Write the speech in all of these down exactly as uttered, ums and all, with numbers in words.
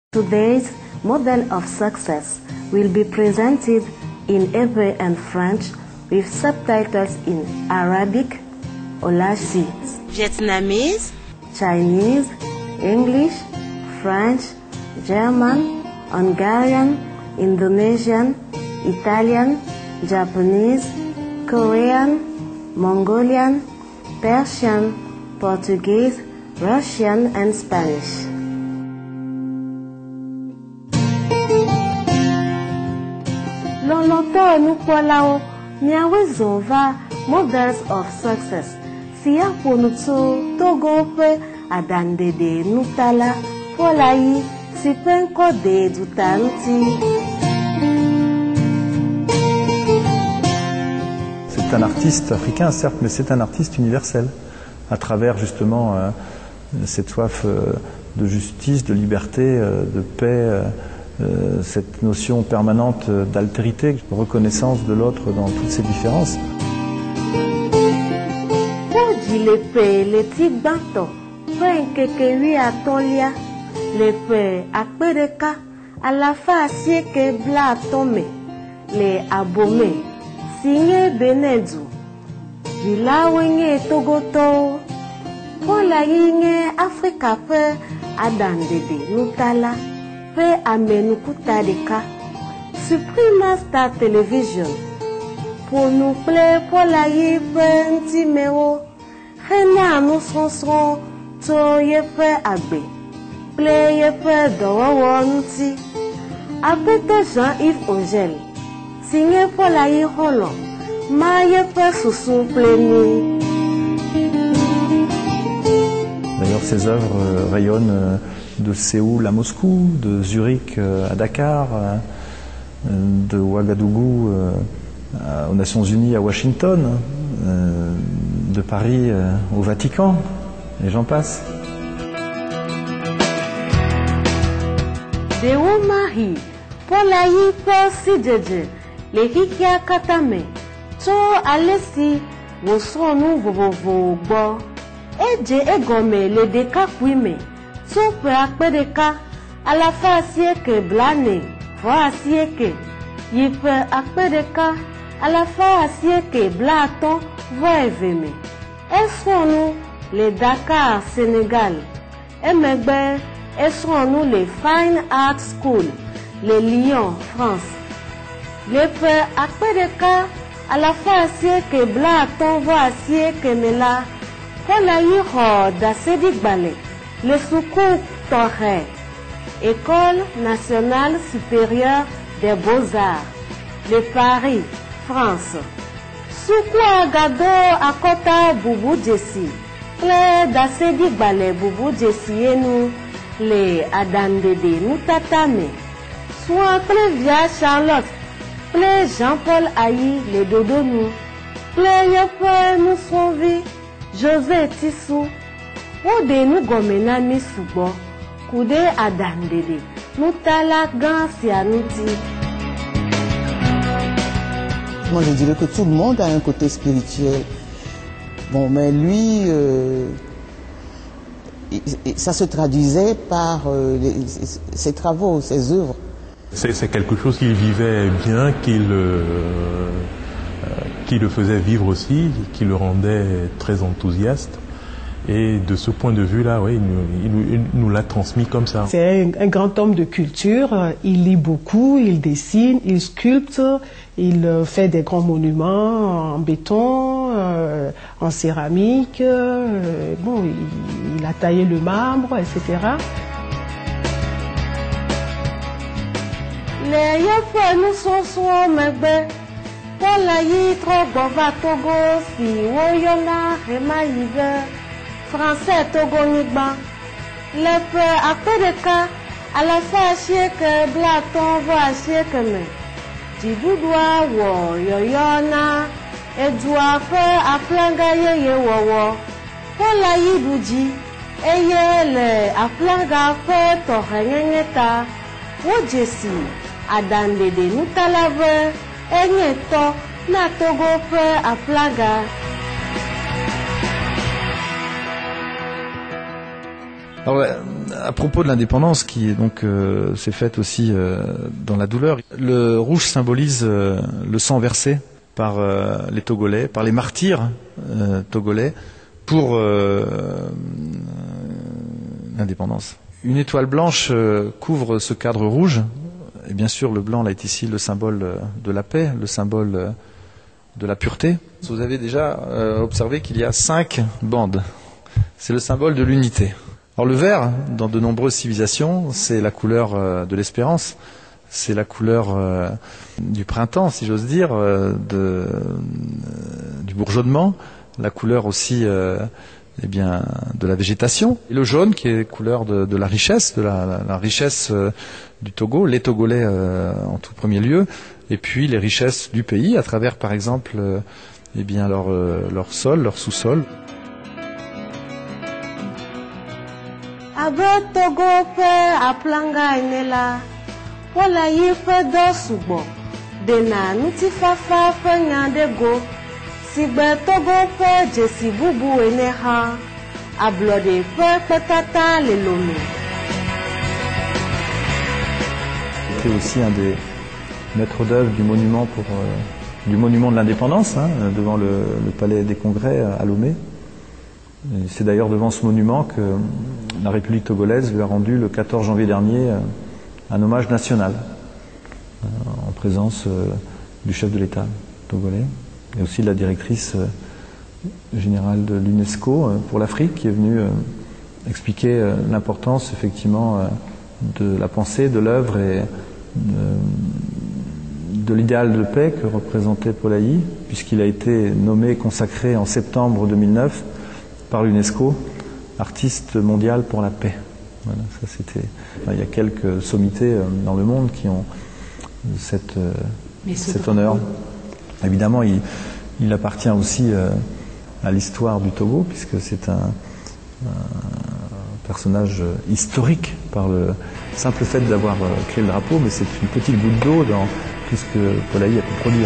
Today's model of success will be presented in Hebrew and French with subtitles in Arabic, Olashi, Vietnamese, Chinese, English, French, German, Hungarian, Indonesian, Italian, Japanese, Korean, Mongolian, Persian, Portuguese, Russian, and Spanish. Longtemps nous parlons de models of success. Si ya pour nous togo pe adandede nous tala pour la yi si pen code du tanti. C'est un artiste africain certes, mais c'est un artiste universel à travers justement euh, cette soif euh, de justice, de liberté, euh, de paix. Euh, Euh, cette notion permanente d'altérité, de reconnaissance de l'autre dans toutes ses différences. Le père, le petit bateau, fait que lui a tolia, le père a pédéka, à la face que bla tomé, les abomé, signé Benedou, du la wenge togoto, pour la yinge Africa pe adandede nutala. Pe amenukuta de ka Suprema Star Television pour nous plaire pour la yi petit méro Rena nous sonson to ye pe agbe play ye pe dowo nti Abete Jean-Yves Ogel signé pour la yi holo ma ye pe sousou pleni. D'ailleurs ces œuvres euh, rayonnent euh, de Séoul à Moscou, de Zurich à Dakar, de Ouagadougou aux Nations Unies à Washington, de Paris au Vatican, et j'en passe. De Oumahi, Polayi Persi Djeje, les Hikia Katame, To Alessi, Wosonu Vovovo Bo, Eje Egome, le Deka Kwime. Soupe akpedeka à la face que blane, voici que yipe akpedeka à la face que blaton voit veme. Est-ce les Dakar Sénégal, et megbe est-ce les Fine Art School, les Lyon France. Les pe akpedeka à la face que blaton voici que mela, pour la yiro d'asedi balé. Le Soukou Torre, École nationale supérieure des beaux-arts, de Paris, France. Soukou Agado Akota Boubou Jessi, Ple Dasedi Balé Boubou Jessi et nous, les Adandede nous tatame. Soit Ple Via Charlotte, Ple Jean-Paul Ayi, les Dodo nous, Ple Yepe nous sauvi, José Tissou. Ode nous gomena mi subo, kude adandede, nous tala gan si anuti. Moi je dirais que tout le monde a un côté spirituel. Bon, mais lui, euh, ça se traduisait par euh, les, ses travaux, ses œuvres. C'est quelque chose qu'il vivait bien, qu'il euh, qui le faisait vivre aussi, qui le rendait très enthousiaste. Et de ce point de vue-là, oui, il nous, il, il nous l'a transmis comme ça. C'est un, un grand homme de culture. Il lit beaucoup, il dessine, il sculpte, il fait des grands monuments en béton, euh, en céramique. Euh, bon, il, il a taillé le marbre, et cetera. Les yeux nous sont soit megbe, pour la yi trop bova Togo si woyona remaïve. Français Togo Nigba, le peu après de cas, à la fois chier que blaton voit chier que me. Diboudoua wo yoyona, et doit faire à planga ye ye wo wo. Pour la yidouji, et ye le à planga fait torengeta, wo jessi, adande de nutalave, et nieto, na Togo fait à planga. Alors, à propos de l'indépendance, qui est donc euh, s'est faite aussi euh, dans la douleur, le rouge symbolise euh, le sang versé par euh, les Togolais, par les martyrs euh, togolais pour euh, l'indépendance. Une étoile blanche euh, couvre ce cadre rouge, et bien sûr le blanc là est ici le symbole de la paix, le symbole de la pureté. Vous avez déjà euh, observé qu'il y a cinq bandes, c'est le symbole de l'unité. Alors le vert, dans de nombreuses civilisations, c'est la couleur euh, de l'espérance, c'est la couleur euh, du printemps, si j'ose dire, euh, de, euh, du bourgeonnement, la couleur aussi euh, eh bien, de la végétation. Et le jaune, qui est couleur de, de la richesse, de la, la, la richesse euh, du Togo, les Togolais euh, en tout premier lieu, et puis les richesses du pays, à travers par exemple euh, eh bien, leur, euh, leur sol, leur sous-sol. Abe Togo ƒe aplanga ene la, wole yi ƒe dɔ sugbɔ, ɖena ŋutifafa ƒe nya ɖe go, si gbe Togo ƒe dzesi bubu ene hã, ablɔɖe ƒe kpetata le lolo. C'était aussi un des maîtres d'œuvre du monument pour euh, du monument de l'indépendance, hein, devant le, le palais des Congrès à Lomé. Et c'est d'ailleurs devant ce monument que la République togolaise lui a rendu le quatorze janvier dernier un hommage national en présence du chef de l'État togolais et aussi de la directrice générale de l'UNESCO pour l'Afrique qui est venue expliquer l'importance effectivement de la pensée, de l'œuvre et de l'idéal de paix que représentait Polayi, puisqu'il a été nommé et consacré en septembre deux mille neuf par l'UNESCO, artiste mondial pour la paix. Voilà, ça c'était. Enfin, il y a quelques sommités dans le monde qui ont cette, euh, cet honneur. Évidemment, il, il appartient aussi euh, à l'histoire du Togo, puisque c'est un, un personnage historique par le simple fait d'avoir créé le drapeau, mais c'est une petite goutte d'eau dans tout ce que Polayi a pu produire.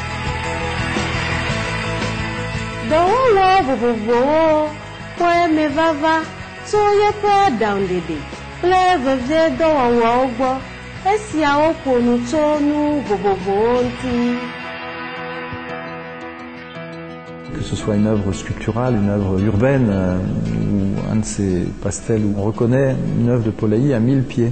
Dɔwɔwɔ vovovowo ƒe mevava tso yeƒe ɖaŋɖeɖe kple vevie dɔwɔwɔwo gbɔ, esiawo ƒo nu tso nu vovovowo ŋuti. Que ce soit une œuvre sculpturale, une œuvre urbaine, euh, ou un de ces pastels où on reconnaît une œuvre de Polayi à mille pieds.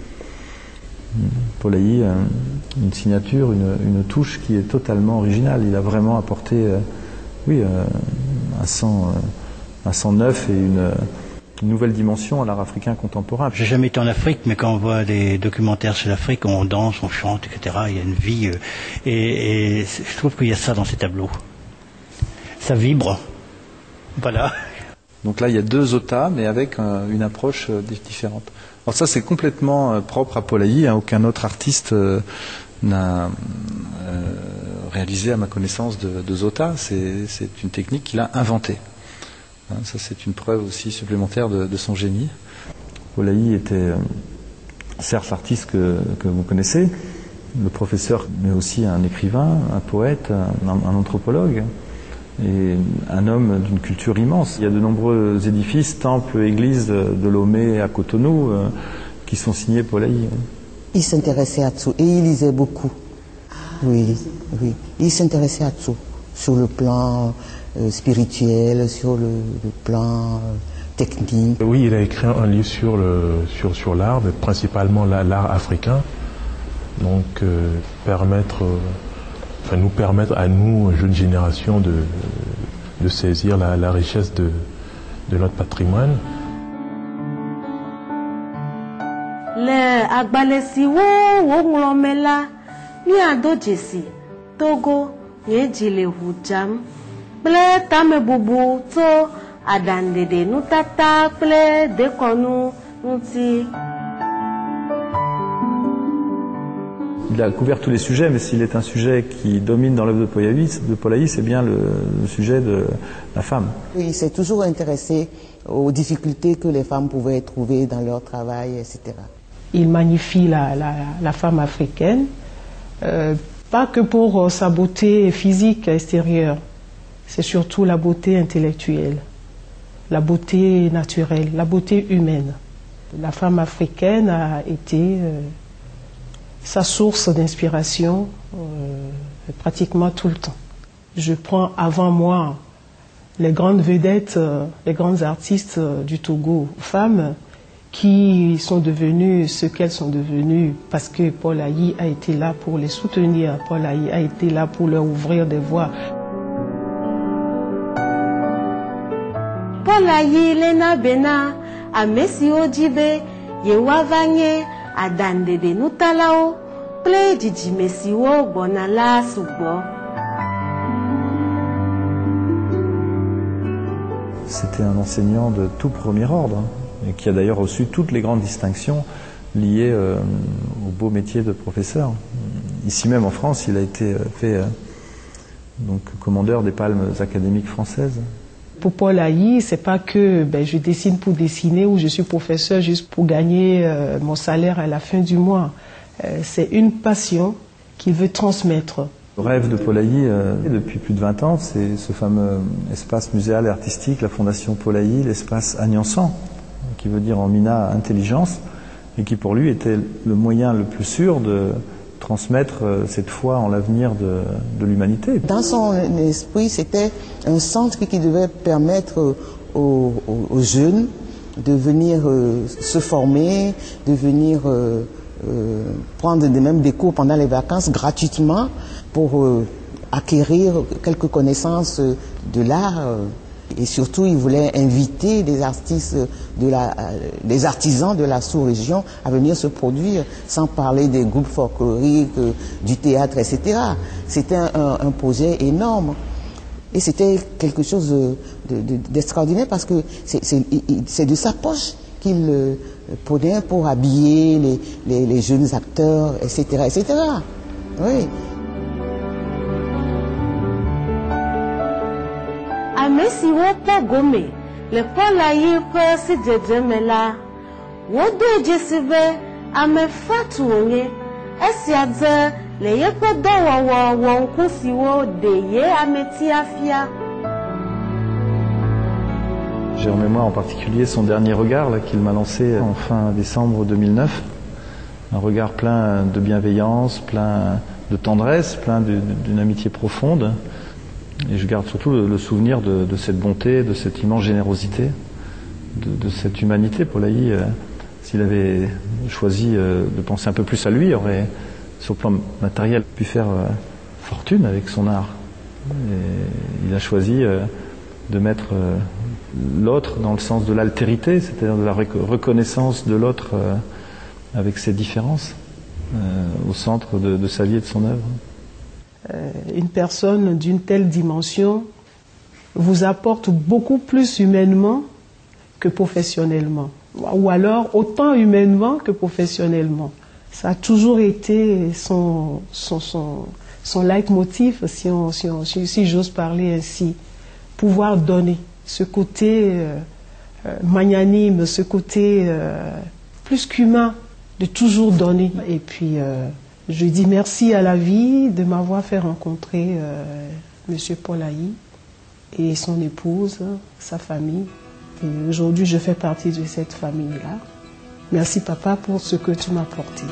Polayi, euh, une signature, une, une touche qui est totalement originale. Il a vraiment apporté euh, oui, euh, un sang, euh, un sang neuf et une, une nouvelle dimension à l'art africain contemporain. J'ai jamais été en Afrique, mais quand on voit des documentaires sur l'Afrique, on danse, on chante, et cetera. Il y a une vie, euh, et, et je trouve qu'il y a ça dans ces tableaux. Ça vibre, voilà. Donc là, il y a deux otas, mais avec euh, une approche euh, différente. Alors ça, c'est complètement euh, propre à Polayi, hein, aucun autre artiste euh, n'a euh, réalisé à ma connaissance de, de Zota. C'est, c'est une technique qu'il a inventée. Hein, ça, c'est une preuve aussi supplémentaire de, de son génie. Polayi était euh, certes l'artiste que, que vous connaissez, le professeur, mais aussi un écrivain, un poète, un, un anthropologue, et un homme d'une culture immense. Il y a de nombreux édifices, temples, églises de Lomé à Cotonou euh, qui sont signés Polayi. Il s'intéressait à tout et il lisait beaucoup. Oui, oui. Il s'intéressait à tout, sur le plan euh, spirituel, sur le, le plan euh, technique. Oui, il a écrit un livre sur, le, sur, sur l'art, mais principalement l'art africain. Donc, euh, permettre, euh, enfin, nous permettre à nous, jeunes générations, de, de saisir la, la richesse de, de notre patrimoine. Le agbalẽ siwo woŋlɔ me la, míado dzesi Togo nye dzileʋu dzam kple tamebubu tso aɖaŋɖeɖe nutata kple dekɔnu ŋuti. Il a couvert tous les sujets, mais s'il est un sujet qui domine dans l'œuvre de Polayi, de Polayi, c'est bien le, le sujet de la femme. Il s'est toujours intéressé aux difficultés que les femmes pouvaient trouver dans leur travail, et cetera. Il magnifie la, la, la femme africaine, euh, pas que pour euh, sa beauté physique extérieure, c'est surtout la beauté intellectuelle, la beauté naturelle, la beauté humaine. La femme africaine a été euh, sa source d'inspiration euh, pratiquement tout le temps. Je prends avant moi les grandes vedettes, euh, les grandes artistes euh, du Togo, femmes, qui sont devenues ce qu'elles sont devenues parce que Paul Ayi a été là pour les soutenir, Paul Ayi a été là pour leur ouvrir des voies. Paul Ayi Lena Bena, a Messi Ojibe, Yewa Vanye, a Dandede Nutalao, Ple Didi Messi Wo Bonala Sugbo. C'était un enseignant de tout premier ordre, hein, et qui a d'ailleurs reçu toutes les grandes distinctions liées euh, au beau métier de professeur. Ici même en France, il a été fait euh, donc, commandeur des palmes académiques françaises. Pour Paul Ayi, c'est pas que ben, je dessine pour dessiner ou je suis professeur juste pour gagner euh, mon salaire à la fin du mois. Euh, c'est une passion qu'il veut transmettre. Le rêve de Paul Ayi, euh, depuis plus de vingt ans, c'est ce fameux espace muséal et artistique, la Fondation Paul Ayi, l'espace Agnan-San, qui veut dire en mina intelligence, et qui pour lui était le moyen le plus sûr de transmettre euh, cette foi en l'avenir de, de l'humanité. Dans son esprit, c'était un centre qui devait permettre aux, aux, aux jeunes de venir euh, se former, de venir euh, euh, prendre même des cours pendant les vacances gratuitement, pour euh, acquérir quelques connaissances de l'art. Euh, et surtout, il voulait inviter des artistes, de la, euh, des artisans de la sous-région à venir se produire, sans parler des groupes folkloriques, euh, du théâtre, et cetera. C'était un, un, un projet énorme. Et c'était quelque chose de, de, d'extraordinaire parce que c'est de sa poche qu'il euh, prenait pour habiller les, les, les jeunes acteurs, et cetera, et cetera. Oui. Amesi wopo gome le Paul Ayi pe si jejemela wodo ejesibe ame fatu onye esi adze le yepe dowowo wonkusiwo de ye ameti afia. J'ai en mémoire en particulier son dernier regard là, qu'il m'a lancé en fin décembre deux mille neuf. Un regard plein de bienveillance, plein de tendresse, plein d'une amitié profonde. Et je garde surtout le, le souvenir de, de cette bonté, de cette immense générosité, de, de cette humanité. Paul Ayi, euh, s'il avait choisi euh, de penser un peu plus à lui, aurait, sur le plan matériel, pu faire euh, fortune avec son art. Et il a choisi euh, de mettre euh, l'autre dans le sens de l'altérité, c'est-à-dire de la reconnaissance de l'autre euh, avec ses différences, euh, au centre de, de sa vie et de son œuvre. Une personne d'une telle dimension vous apporte beaucoup plus humainement que professionnellement, ou alors autant humainement que professionnellement. Ça a toujours été son, son, son, son leitmotiv, si, on, si, on, si, si j'ose parler ainsi, pouvoir donner, ce côté euh, euh, magnanime, ce côté euh, plus qu'humain, de toujours donner. Et puis euh, je dis merci à la vie de m'avoir fait rencontrer euh, M. Paul Ayi et son épouse, sa famille. Et aujourd'hui, je fais partie de cette famille-là. Merci papa pour ce que tu m'as apporté.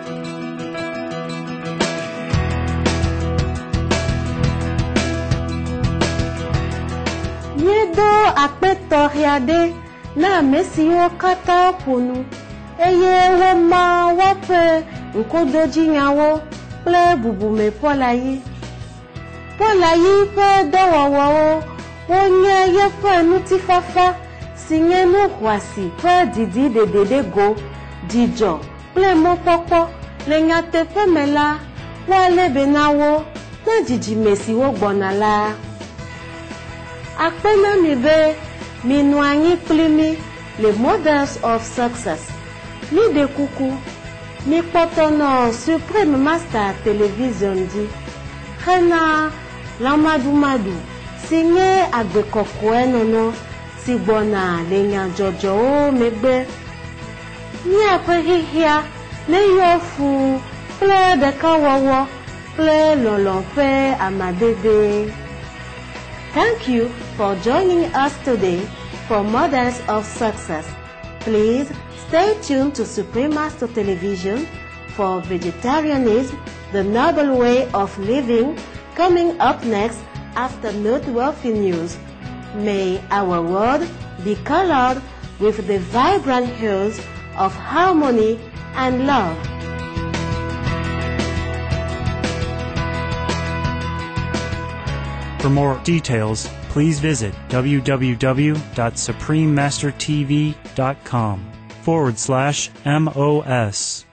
Yedo akpeto riade na mesi wo kata ponu. Eye wo ma wo pe nkodoji nyawo ple bubume Paul Ayi. Paul Ayi pe dowowo wo nye ye pe nuti fafa sinye nu kwasi pe didi de dede go dijo ple mo popo le nyate pe mela wa le benawo na jiji mesi wo gbonala. Akpena mi be mi nu anyi plimi le models of success. Ni de kuku, mi potono Supreme Master Television di. Hena Lamadu Madu, sinye agbekoko enono, sigbona lenya jojo o megbe. Ni apehihia, le yofu, ple de kawawo, ple lolonfe amadede. Thank you for joining us today for models of success. Please stay tuned to Supreme Master Television for Vegetarianism, the Noble Way of Living, coming up next after noteworthy news. May our world be colored with the vibrant hues of harmony and love. For more details, please visit www.suprememastertv.com forward slash MOS.